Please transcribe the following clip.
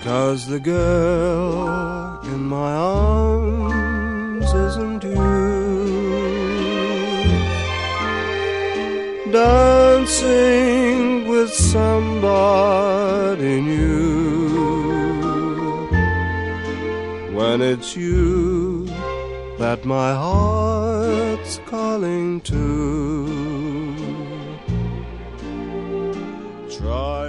'Cause the girl in my arms isn't you, dancing with somebody new, when it's you that my heart's calling to. Try